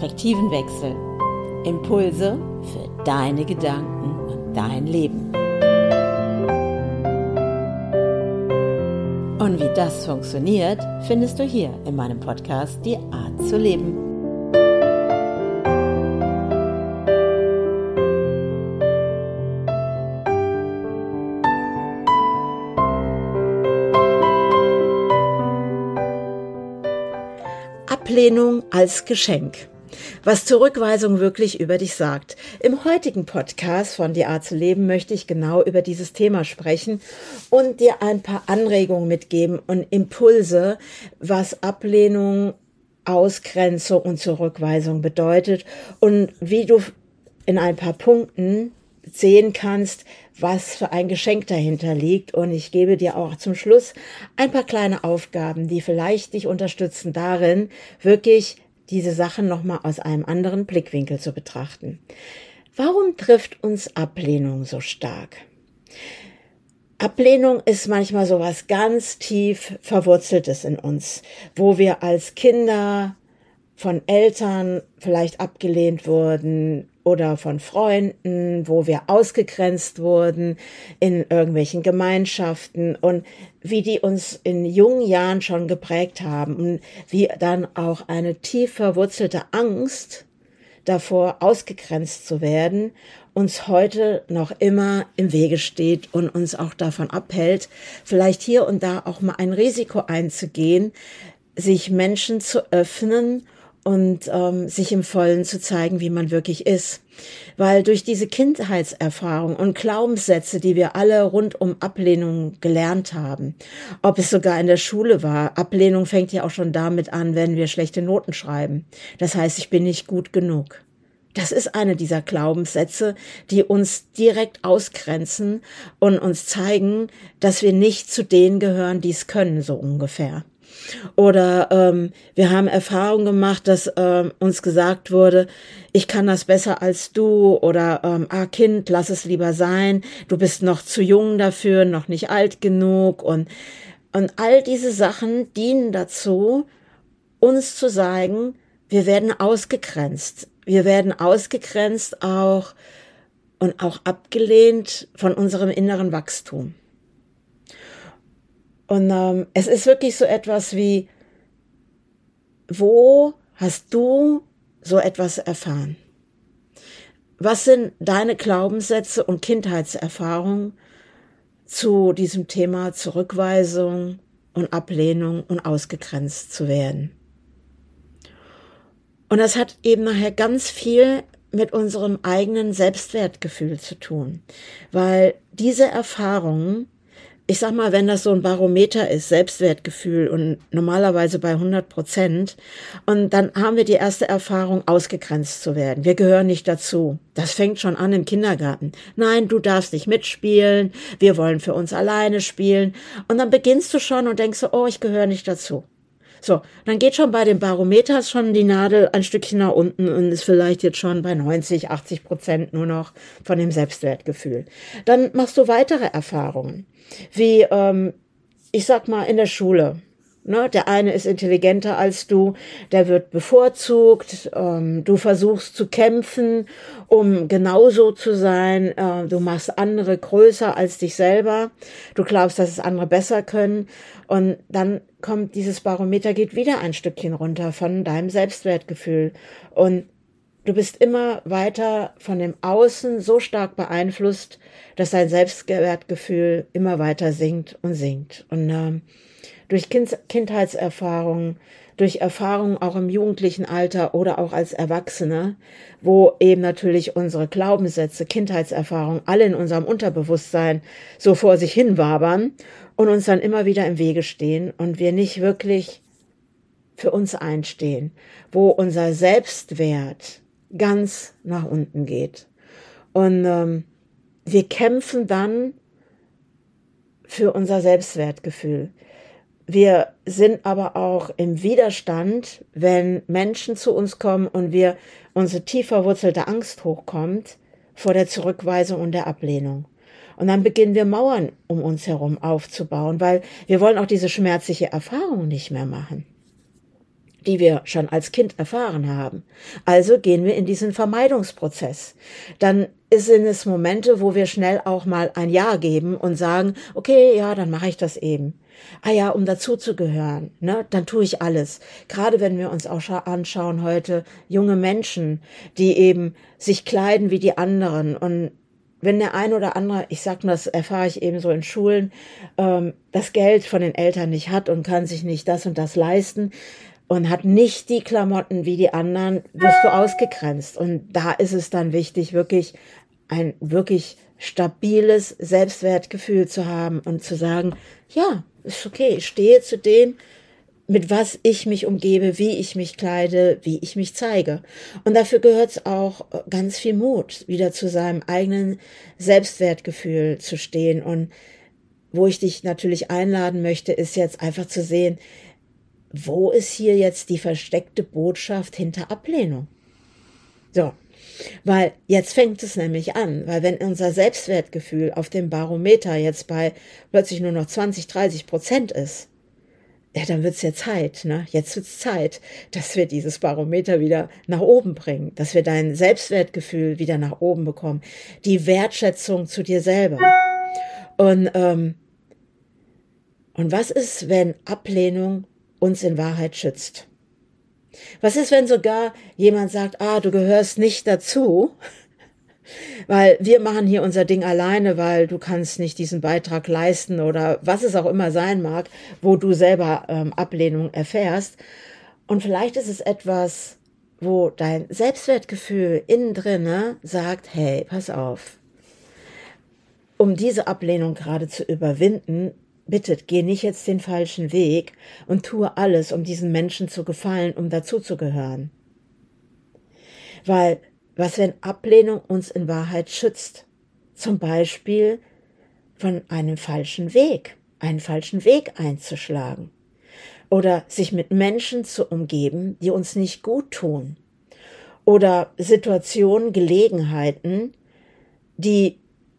Perspektivenwechsel. Impulse für deine Gedanken und dein Leben. Und wie das funktioniert, findest du hier in meinem Podcast Die Art zu leben. Ablehnung als Geschenk. Was Zurückweisung wirklich über dich sagt. Im heutigen Podcast von Die Art zu leben möchte ich genau über dieses Thema sprechen und dir ein paar Anregungen mitgeben und Impulse, was Ablehnung, Ausgrenzung und Zurückweisung bedeutet und wie du in ein paar Punkten sehen kannst, was für ein Geschenk dahinter liegt. Und ich gebe dir auch zum Schluss ein paar kleine Aufgaben, die vielleicht dich unterstützen darin, wirklich diese Sachen nochmal aus einem anderen Blickwinkel zu betrachten. Warum trifft uns Ablehnung so stark? Ablehnung ist manchmal so was ganz tief Verwurzeltes in uns, wo wir als Kinder von Eltern vielleicht abgelehnt wurden oder von Freunden, wo wir ausgegrenzt wurden in irgendwelchen Gemeinschaften und wie die uns in jungen Jahren schon geprägt haben und wie dann auch eine tief verwurzelte Angst davor, ausgegrenzt zu werden, uns heute noch immer im Wege steht und uns auch davon abhält, vielleicht hier und da auch mal ein Risiko einzugehen, sich Menschen zu öffnen und sich im Vollen zu zeigen, wie man wirklich ist. Weil durch diese Kindheitserfahrung und Glaubenssätze, die wir alle rund um Ablehnung gelernt haben, ob es sogar in der Schule war, Ablehnung fängt ja auch schon damit an, wenn wir schlechte Noten schreiben. Das heißt, ich bin nicht gut genug. Das ist eine dieser Glaubenssätze, die uns direkt ausgrenzen und uns zeigen, dass wir nicht zu denen gehören, die es können, so ungefähr. Oder wir haben Erfahrung gemacht, dass uns gesagt wurde, ich kann das besser als du oder Kind, lass es lieber sein, du bist noch zu jung dafür, noch nicht alt genug und all diese Sachen dienen dazu, uns zu sagen, wir werden ausgegrenzt. Wir werden ausgegrenzt auch und auch abgelehnt von unserem inneren Wachstum. Und es ist wirklich so etwas wie, wo hast du so etwas erfahren? Was sind deine Glaubenssätze und Kindheitserfahrungen zu diesem Thema Zurückweisung und Ablehnung und ausgegrenzt zu werden? Und das hat eben nachher ganz viel mit unserem eigenen Selbstwertgefühl zu tun, weil diese Erfahrungen, ich sag mal, wenn das so ein Barometer ist, Selbstwertgefühl und normalerweise bei 100%, und dann haben wir die erste Erfahrung, ausgegrenzt zu werden. Wir gehören nicht dazu. Das fängt schon an im Kindergarten. Nein, du darfst nicht mitspielen. Wir wollen für uns alleine spielen. Und dann beginnst du schon und denkst so, oh, ich gehöre nicht dazu. So, dann geht schon bei dem Barometer schon die Nadel ein Stückchen nach unten und ist vielleicht jetzt schon bei 90-80% nur noch von dem Selbstwertgefühl. Dann machst du weitere Erfahrungen, wie, ich sag mal, in der Schule. Ne? Der eine ist intelligenter als du, der wird bevorzugt, du versuchst zu kämpfen, um genauso zu sein, du machst andere größer als dich selber, du glaubst, dass es andere besser können und dann kommt dieses Barometer, geht wieder ein Stückchen runter von deinem Selbstwertgefühl und du bist immer weiter von dem Außen so stark beeinflusst, dass dein Selbstwertgefühl immer weiter sinkt und sinkt. Und durch Kindheitserfahrungen, durch Erfahrungen auch im jugendlichen Alter oder auch als Erwachsene, wo eben natürlich unsere Glaubenssätze, Kindheitserfahrungen alle in unserem Unterbewusstsein so vor sich hin wabern und uns dann immer wieder im Wege stehen und wir nicht wirklich für uns einstehen, wo unser Selbstwert ganz nach unten geht. Und wir kämpfen dann für unser Selbstwertgefühl. Wir sind aber auch im Widerstand, wenn Menschen zu uns kommen und unsere tief verwurzelte Angst hochkommt vor der Zurückweisung und der Ablehnung. Und dann beginnen wir Mauern um uns herum aufzubauen, weil wir wollen auch diese schmerzliche Erfahrung nicht mehr machen. die wir schon als Kind erfahren haben. Also gehen wir in diesen Vermeidungsprozess. Dann sind es Momente, wo wir schnell auch mal ein Ja geben und sagen, okay, ja, dann mache ich das eben. Ah ja, um dazuzugehören, ne, dann tue ich alles. Gerade wenn wir uns auch anschauen heute junge Menschen, die eben sich kleiden wie die anderen und wenn der ein oder andere, ich sag mal, das erfahre ich eben so in Schulen, das Geld von den Eltern nicht hat und kann sich nicht das und das leisten, und hat nicht die Klamotten wie die anderen, wirst du ausgegrenzt. Und da ist es dann wichtig, wirklich ein wirklich stabiles Selbstwertgefühl zu haben und zu sagen, ja, ist okay, ich stehe zu dem, mit was ich mich umgebe, wie ich mich kleide, wie ich mich zeige. Und dafür gehört es auch ganz viel Mut, wieder zu seinem eigenen Selbstwertgefühl zu stehen. Und wo ich dich natürlich einladen möchte, ist jetzt einfach zu sehen, wo ist hier jetzt die versteckte Botschaft hinter Ablehnung? So, weil jetzt fängt es nämlich an, weil wenn unser Selbstwertgefühl auf dem Barometer jetzt bei plötzlich nur noch 20-30% ist, ja, dann wird's ja Zeit, ne? Jetzt wird's Zeit, dass wir dieses Barometer wieder nach oben bringen, dass wir dein Selbstwertgefühl wieder nach oben bekommen, die Wertschätzung zu dir selber. Und was ist, wenn Ablehnung uns in Wahrheit schützt? Was ist, wenn sogar jemand sagt, du gehörst nicht dazu, weil wir machen hier unser Ding alleine, weil du kannst nicht diesen Beitrag leisten oder was es auch immer sein mag, wo du selber Ablehnung erfährst. Und vielleicht ist es etwas, wo dein Selbstwertgefühl innen drinne sagt, hey, pass auf, um diese Ablehnung gerade zu überwinden, bitte geh nicht jetzt den falschen Weg und tue alles, um diesen Menschen zu gefallen, um dazuzugehören. Weil, was wenn Ablehnung uns in Wahrheit schützt? Zum Beispiel von einem falschen Weg, einen falschen Weg einzuschlagen. Oder sich mit Menschen zu umgeben, die uns nicht gut tun. Oder Situationen, Gelegenheiten, die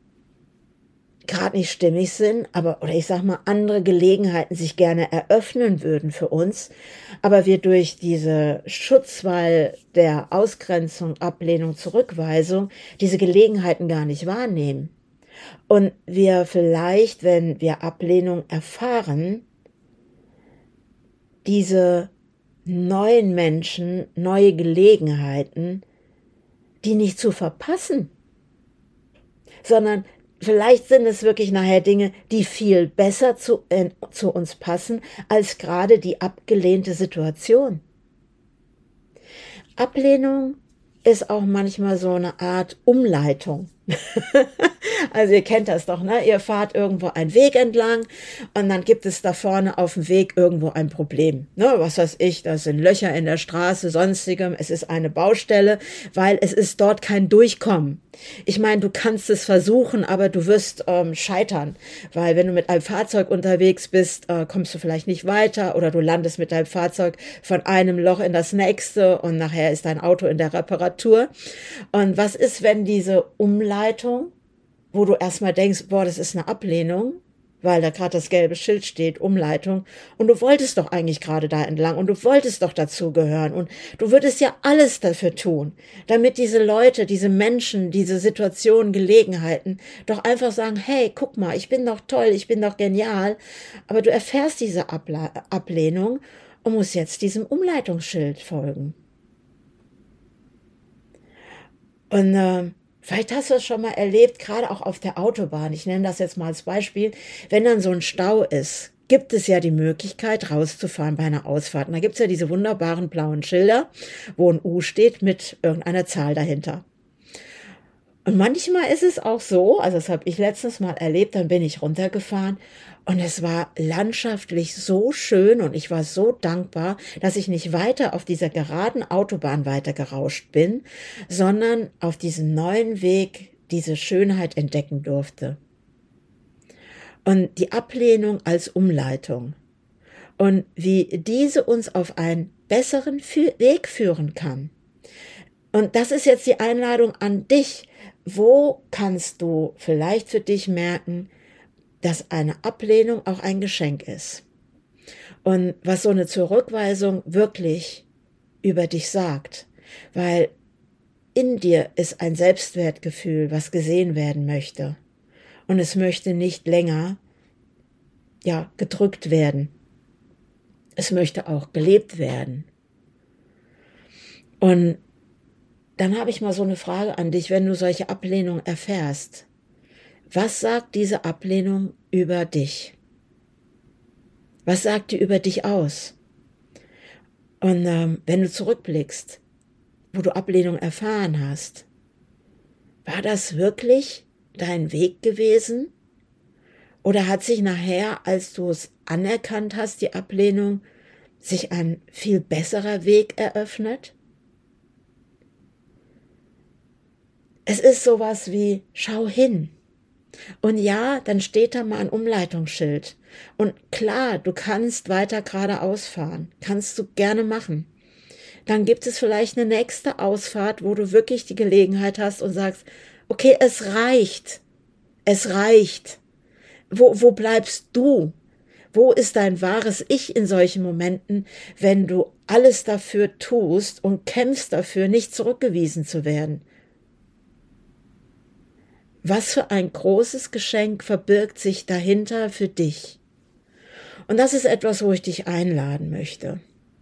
gerade nicht stimmig sind, oder ich sag mal, andere Gelegenheiten sich gerne eröffnen würden für uns, aber wir durch diese Schutzwall der Ausgrenzung, Ablehnung, Zurückweisung diese Gelegenheiten gar nicht wahrnehmen. Und wir vielleicht, wenn wir Ablehnung erfahren, diese neuen Menschen, neue Gelegenheiten, die nicht zu verpassen, sondern vielleicht sind es wirklich nachher Dinge, die viel besser zu uns passen, als gerade die abgelehnte Situation. Ablehnung ist auch manchmal so eine Art Umleitung. Also ihr kennt das doch, ne? Ihr fahrt irgendwo einen Weg entlang und dann gibt es da vorne auf dem Weg irgendwo ein Problem. Ne? Was weiß ich, da sind Löcher in der Straße, sonstigem, es ist eine Baustelle, weil es ist dort kein Durchkommen. Ich meine, du kannst es versuchen, aber du wirst scheitern, weil wenn du mit einem Fahrzeug unterwegs bist, kommst du vielleicht nicht weiter oder du landest mit deinem Fahrzeug von einem Loch in das nächste und nachher ist dein Auto in der Reparatur. Und was ist, wenn diese Umleitung, wo du erstmal denkst, boah, das ist eine Ablehnung, weil da gerade das gelbe Schild steht, Umleitung, und du wolltest doch eigentlich gerade da entlang und du wolltest doch dazugehören und du würdest ja alles dafür tun, damit diese Leute, diese Menschen, diese Situationen, Gelegenheiten doch einfach sagen, hey, guck mal, ich bin doch toll, ich bin doch genial, aber du erfährst diese Ablehnung und musst jetzt diesem Umleitungsschild folgen. Und vielleicht hast du es schon mal erlebt, gerade auch auf der Autobahn. Ich nenne das jetzt mal als Beispiel. Wenn dann so ein Stau ist, gibt es ja die Möglichkeit, rauszufahren bei einer Ausfahrt. Und da gibt es ja diese wunderbaren blauen Schilder, wo ein U steht mit irgendeiner Zahl dahinter. Und manchmal ist es auch so, also das habe ich letztens mal erlebt, dann bin ich runtergefahren und es war landschaftlich so schön und ich war so dankbar, dass ich nicht weiter auf dieser geraden Autobahn weiter gerauscht bin, sondern auf diesem neuen Weg diese Schönheit entdecken durfte. Und die Ablehnung als Umleitung und wie diese uns auf einen besseren Weg führen kann. Und das ist jetzt die Einladung an dich. Wo kannst du vielleicht für dich merken, dass eine Ablehnung auch ein Geschenk ist? und was so eine Zurückweisung wirklich über dich sagt, weil in dir ist ein Selbstwertgefühl, was gesehen werden möchte und es möchte nicht länger gedrückt werden. Es möchte auch gelebt werden. Und dann habe ich mal so eine Frage an dich, wenn du solche Ablehnung erfährst. Was sagt diese Ablehnung über dich? Was sagt die über dich aus? Und wenn du zurückblickst, wo du Ablehnung erfahren hast, war das wirklich dein Weg gewesen? Oder hat sich nachher, als du es anerkannt hast, die Ablehnung, sich ein viel besserer Weg eröffnet? Es ist sowas wie, schau hin. Und ja, dann steht da mal ein Umleitungsschild. Und klar, du kannst weiter geradeaus fahren. Kannst du gerne machen. Dann gibt es vielleicht eine nächste Ausfahrt, wo du wirklich die Gelegenheit hast und sagst, okay, es reicht. Es reicht. Wo bleibst du? Wo ist dein wahres Ich in solchen Momenten, wenn du alles dafür tust und kämpfst dafür, nicht zurückgewiesen zu werden? Was für ein großes Geschenk verbirgt sich dahinter für dich? Und das ist etwas, wo ich dich einladen möchte.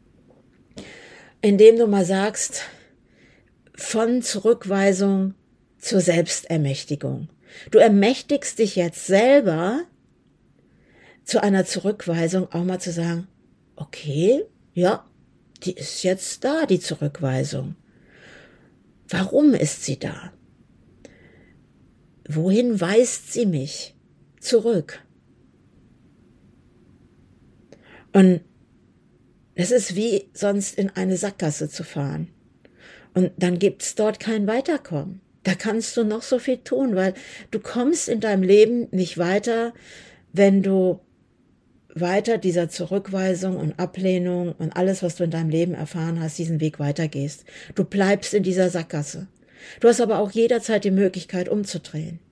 Indem du mal sagst, von Zurückweisung zur Selbstermächtigung. Du ermächtigst dich jetzt selber, zu einer Zurückweisung auch mal zu sagen, okay, ja, die ist jetzt da, die Zurückweisung. Warum ist sie da? Wohin weist sie mich zurück? Und es ist wie sonst in eine Sackgasse zu fahren. Und dann gibt's dort kein Weiterkommen. Da kannst du noch so viel tun, weil du kommst in deinem Leben nicht weiter, wenn du weiter dieser Zurückweisung und Ablehnung und alles, was du in deinem Leben erfahren hast, diesen Weg weitergehst. Du bleibst in dieser Sackgasse. Du hast aber auch jederzeit die Möglichkeit, umzudrehen.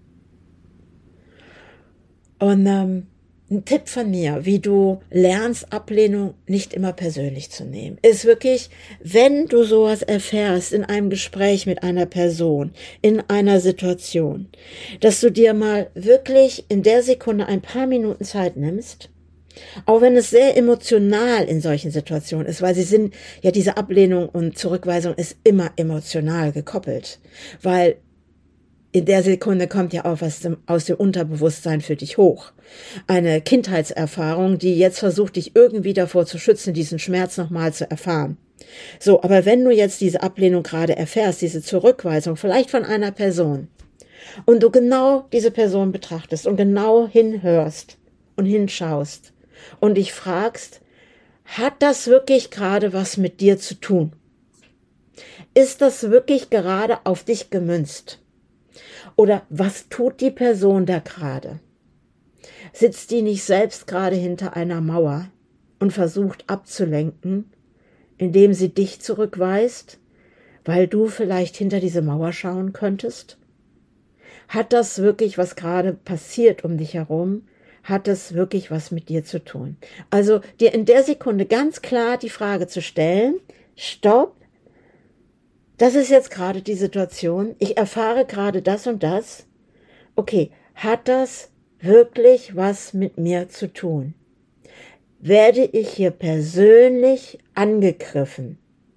Und ein Tipp von mir, wie du lernst, Ablehnung nicht immer persönlich zu nehmen, ist wirklich, wenn du sowas erfährst in einem Gespräch mit einer Person, in einer Situation, dass du dir mal wirklich in der Sekunde ein paar Minuten Zeit nimmst, auch wenn es sehr emotional in solchen Situationen ist, weil diese Ablehnung und Zurückweisung ist immer emotional gekoppelt, weil in der Sekunde kommt ja auch was aus dem Unterbewusstsein für dich hoch. Eine Kindheitserfahrung, die jetzt versucht, dich irgendwie davor zu schützen, diesen Schmerz nochmal zu erfahren. So, aber wenn du jetzt diese Ablehnung gerade erfährst, diese Zurückweisung, vielleicht von einer Person, und du genau diese Person betrachtest und genau hinhörst und hinschaust und dich fragst, hat das wirklich gerade was mit dir zu tun? Ist das wirklich gerade auf dich gemünzt? Oder was tut die Person da gerade? Sitzt die nicht selbst gerade hinter einer Mauer und versucht abzulenken, indem sie dich zurückweist, weil du vielleicht hinter diese Mauer schauen könntest? Hat das wirklich, was gerade passiert um dich herum, hat das wirklich was mit dir zu tun? Also dir in der Sekunde ganz klar die Frage zu stellen, stopp, das ist jetzt gerade die Situation, ich erfahre gerade das und das. Okay, hat das wirklich was mit mir zu tun? Werde ich hier persönlich angegriffen?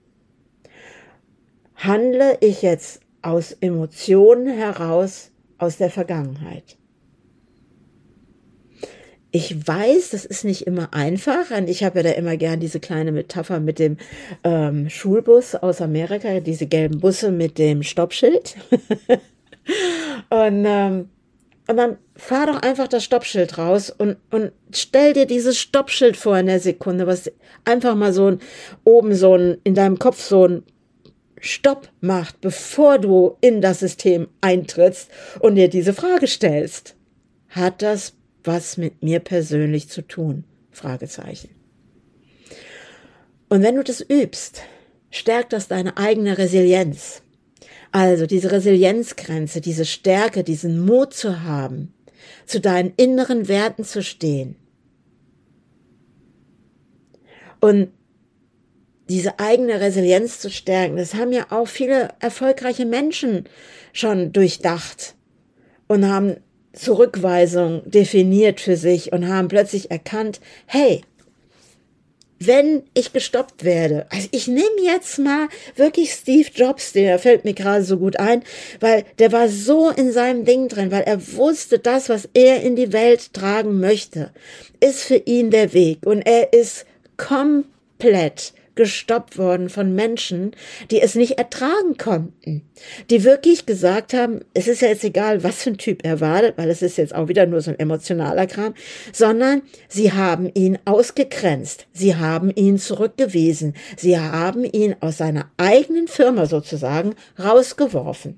Handle ich jetzt aus Emotionen heraus aus der Vergangenheit? Ich weiß, das ist nicht immer einfach und ich habe ja da immer gern diese kleine Metapher mit dem Schulbus aus Amerika, diese gelben Busse mit dem Stoppschild. und dann fahr doch einfach das Stoppschild raus und stell dir dieses Stoppschild vor in der Sekunde, was einfach mal in deinem Kopf so ein Stopp macht, bevor du in das System eintrittst und dir diese Frage stellst. Hat das was mit mir persönlich zu tun? Fragezeichen. Und wenn du das übst, stärkt das deine eigene Resilienz. Also diese Resilienzgrenze, diese Stärke, diesen Mut zu haben, zu deinen inneren Werten zu stehen. Und diese eigene Resilienz zu stärken, das haben ja auch viele erfolgreiche Menschen schon durchdacht und haben Zurückweisung definiert für sich und haben plötzlich erkannt, hey, wenn ich gestoppt werde, also ich nehme jetzt mal wirklich Steve Jobs, der fällt mir gerade so gut ein, weil der war so in seinem Ding drin, weil er wusste, das, was er in die Welt tragen möchte, ist für ihn der Weg und er ist komplett gestoppt worden von Menschen, die es nicht ertragen konnten, die wirklich gesagt haben, es ist ja jetzt egal, was für ein Typ er war, weil es ist jetzt auch wieder nur so ein emotionaler Kram, sondern sie haben ihn ausgegrenzt, sie haben ihn zurückgewiesen, sie haben ihn aus seiner eigenen Firma sozusagen rausgeworfen.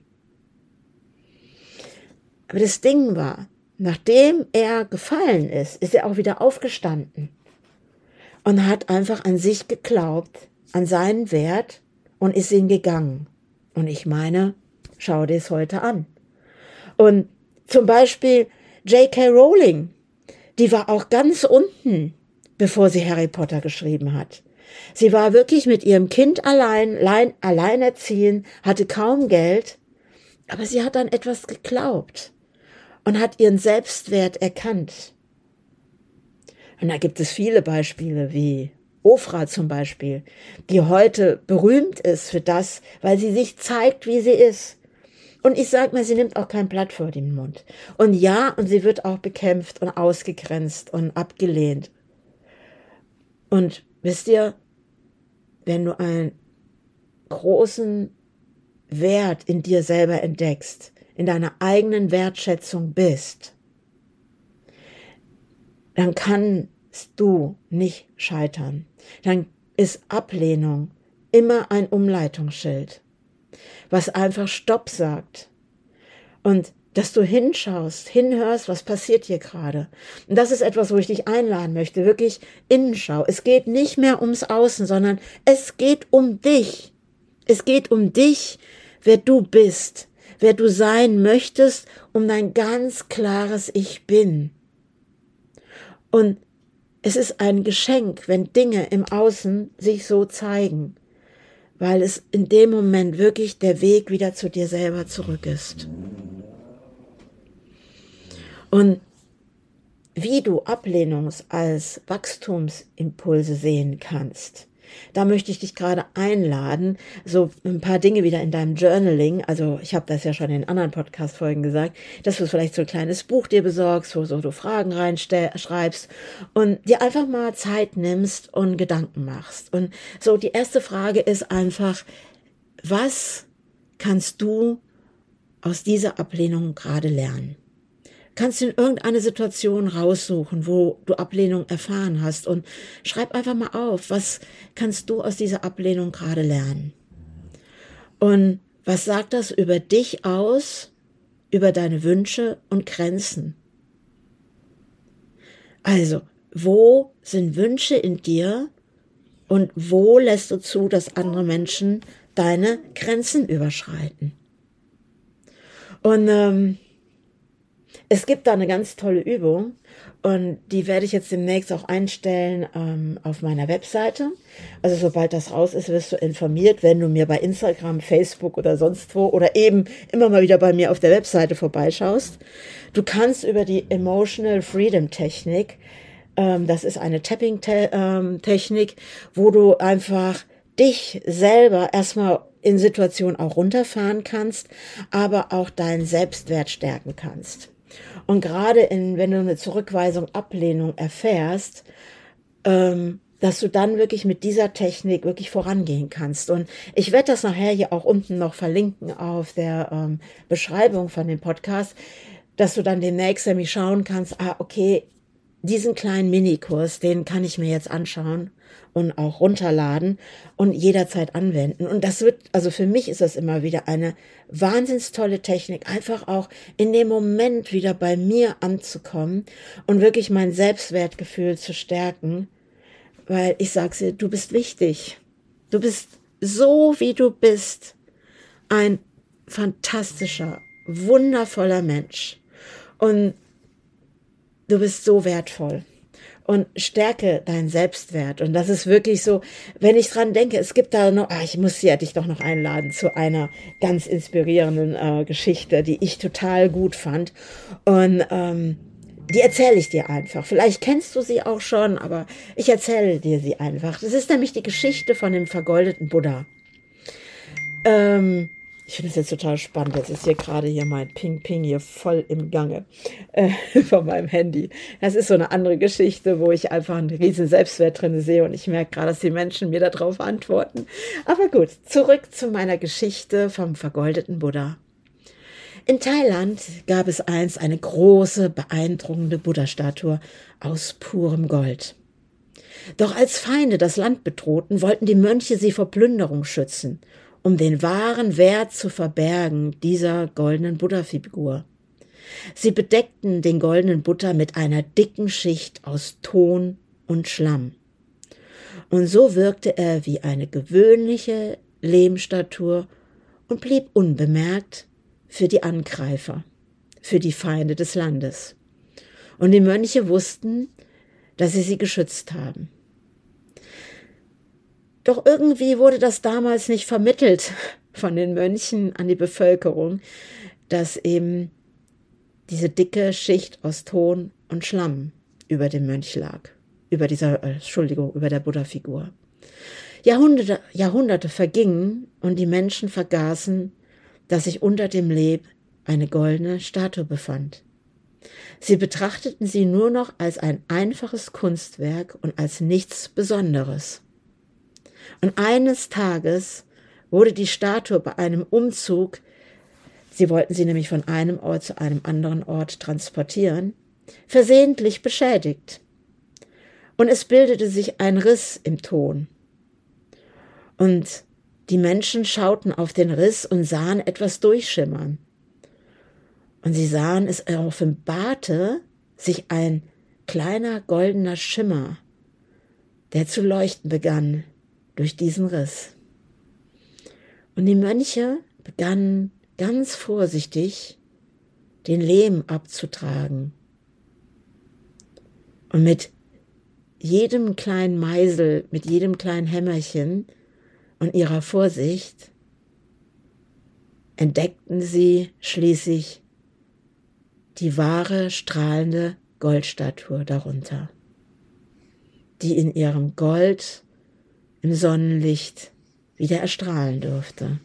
Aber das Ding war, nachdem er gefallen ist er auch wieder aufgestanden und hat einfach an sich geglaubt, an seinen Wert und ist ihn gegangen. Und ich meine, schau dir es heute an. Und zum Beispiel J.K. Rowling, die war auch ganz unten, bevor sie Harry Potter geschrieben hat. Sie war wirklich mit ihrem Kind alleinerziehend, hatte kaum Geld, aber sie hat an etwas geglaubt und hat ihren Selbstwert erkannt. Und da gibt es viele Beispiele, wie Ofra zum Beispiel, die heute berühmt ist für das, weil sie sich zeigt, wie sie ist. Und ich sag mal, sie nimmt auch kein Blatt vor den Mund. Und ja, und sie wird auch bekämpft und ausgegrenzt und abgelehnt. Und wisst ihr, wenn du einen großen Wert in dir selber entdeckst, in deiner eigenen Wertschätzung bist, dann kannst du nicht scheitern. Dann ist Ablehnung immer ein Umleitungsschild, was einfach Stopp sagt. Und dass du hinschaust, hinhörst, was passiert hier gerade. Und das ist etwas, wo ich dich einladen möchte, wirklich Innenschau. Es geht nicht mehr ums Außen, sondern es geht um dich. Es geht um dich, wer du bist, wer du sein möchtest, um dein ganz klares Ich bin. Und es ist ein Geschenk, wenn Dinge im Außen sich so zeigen, weil es in dem Moment wirklich der Weg wieder zu dir selber zurück ist. Und wie du Ablehnung als Wachstumsimpulse sehen kannst, da möchte ich dich gerade einladen, so ein paar Dinge wieder in deinem Journaling, also ich habe das ja schon in anderen Podcast-Folgen gesagt, dass du vielleicht so ein kleines Buch dir besorgst, wo so du Fragen reinschreibst und dir einfach mal Zeit nimmst und Gedanken machst. Und so die erste Frage ist einfach, was kannst du aus dieser Ablehnung gerade lernen? Kannst du in irgendeine Situation raussuchen, wo du Ablehnung erfahren hast und schreib einfach mal auf, was kannst du aus dieser Ablehnung gerade lernen? Und was sagt das über dich aus, über deine Wünsche und Grenzen? Also, wo sind Wünsche in dir und wo lässt du zu, dass andere Menschen deine Grenzen überschreiten? Und es gibt da eine ganz tolle Übung und die werde ich jetzt demnächst auch einstellen auf meiner Webseite. Also sobald das raus ist, wirst du informiert, wenn du mir bei Instagram, Facebook oder sonst wo oder eben immer mal wieder bei mir auf der Webseite vorbeischaust. Du kannst über die Emotional Freedom Technik, das ist eine Tapping-Technik, wo du einfach dich selber erstmal in Situationen auch runterfahren kannst, aber auch deinen Selbstwert stärken kannst. Und gerade wenn du eine Zurückweisung, Ablehnung erfährst, dass du dann wirklich mit dieser Technik wirklich vorangehen kannst. Und ich werde das nachher hier auch unten noch verlinken auf der Beschreibung von dem Podcast, dass du dann demnächst nämlich schauen kannst, okay, diesen kleinen Minikurs, den kann ich mir jetzt anschauen und auch runterladen und jederzeit anwenden. Und das wird, also für mich ist das immer wieder eine wahnsinns tolle Technik, einfach auch in dem Moment wieder bei mir anzukommen und wirklich mein Selbstwertgefühl zu stärken, weil ich sage dir, du bist wichtig. Du bist so, wie du bist, ein fantastischer, wundervoller Mensch. Und du bist so wertvoll. und stärke deinen Selbstwert. Und das ist wirklich so, wenn ich dran denke, es gibt da noch, ich muss dich doch noch einladen zu einer ganz inspirierenden Geschichte, die ich total gut fand. Und die erzähle ich dir einfach. Vielleicht kennst du sie auch schon, aber ich erzähle dir sie einfach. Das ist nämlich die Geschichte von dem vergoldeten Buddha. Ich finde es jetzt total spannend. Jetzt ist gerade mein Ping-Ping hier voll im Gange von meinem Handy. Das ist so eine andere Geschichte, wo ich einfach einen riesen Selbstwert drin sehe und ich merke gerade, dass die Menschen mir darauf antworten. Aber gut, zurück zu meiner Geschichte vom vergoldeten Buddha. In Thailand gab es einst eine große, beeindruckende Buddha-Statue aus purem Gold. Doch als Feinde das Land bedrohten, wollten die Mönche sie vor Plünderung schützen, um den wahren Wert zu verbergen dieser goldenen Buddha-Figur. Sie bedeckten den goldenen Buddha mit einer dicken Schicht aus Ton und Schlamm. Und so wirkte er wie eine gewöhnliche Lehmstatue und blieb unbemerkt für die Angreifer, für die Feinde des Landes. Und die Mönche wussten, dass sie geschützt haben. Doch irgendwie wurde das damals nicht vermittelt von den Mönchen an die Bevölkerung, dass eben diese dicke Schicht aus Ton und Schlamm über dem Mönch lag, über der Buddha-Figur. Jahrhunderte vergingen und die Menschen vergaßen, dass sich unter dem Lehm eine goldene Statue befand. Sie betrachteten sie nur noch als ein einfaches Kunstwerk und als nichts Besonderes. Und eines Tages wurde die Statue bei einem Umzug, sie wollten sie nämlich von einem Ort zu einem anderen Ort transportieren, versehentlich beschädigt. Und es bildete sich ein Riss im Ton. Und die Menschen schauten auf den Riss und sahen etwas durchschimmern. Und sie sahen, es offenbarte sich ein kleiner goldener Schimmer, der zu leuchten begann durch diesen Riss. Und die Mönche begannen ganz vorsichtig den Lehm abzutragen. Und mit jedem kleinen Meisel, mit jedem kleinen Hämmerchen und ihrer Vorsicht entdeckten sie schließlich die wahre, strahlende Goldstatue darunter, die in ihrem Gold im Sonnenlicht wieder erstrahlen durfte.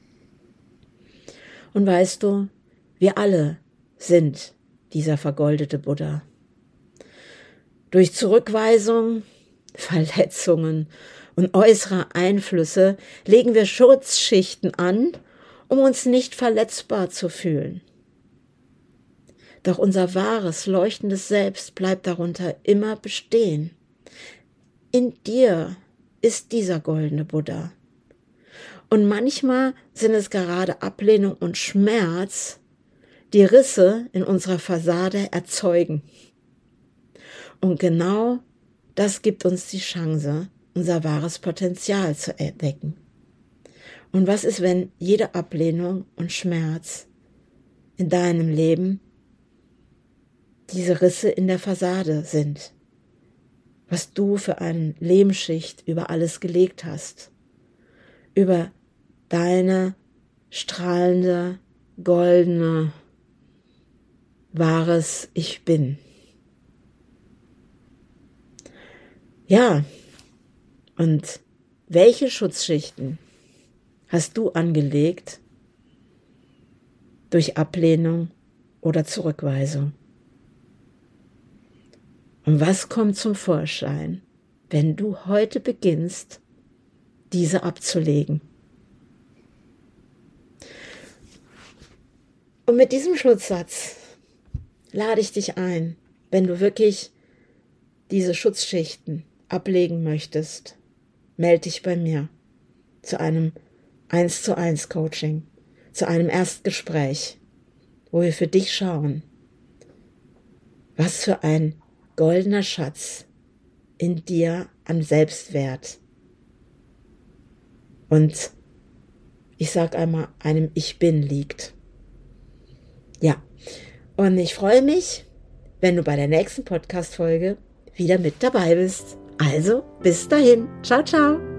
Und weißt du, wir alle sind dieser vergoldete Buddha. Durch Zurückweisung, Verletzungen und äußere Einflüsse legen wir Schutzschichten an, um uns nicht verletzbar zu fühlen. Doch unser wahres, leuchtendes Selbst bleibt darunter immer bestehen. In dir ist dieser goldene Buddha. Und manchmal sind es gerade Ablehnung und Schmerz, die Risse in unserer Fassade erzeugen. Und genau das gibt uns die Chance, unser wahres Potenzial zu entdecken. Und was ist, wenn jede Ablehnung und Schmerz in deinem Leben diese Risse in der Fassade sind, was du für eine Lehmschicht über alles gelegt hast, über deine strahlende, goldene, wahres Ich Bin. Ja, und welche Schutzschichten hast du angelegt durch Ablehnung oder Zurückweisung? Und was kommt zum Vorschein, wenn du heute beginnst, diese abzulegen? Und mit diesem Schlusssatz lade ich dich ein, wenn du wirklich diese Schutzschichten ablegen möchtest, melde dich bei mir zu einem 1:1 Coaching, zu einem Erstgespräch, wo wir für dich schauen, was für ein goldener Schatz in dir an Selbstwert und ich sage einmal, einem Ich Bin liegt. Ja, und ich freue mich, wenn du bei der nächsten Podcast-Folge wieder mit dabei bist. Also, bis dahin. Ciao, ciao.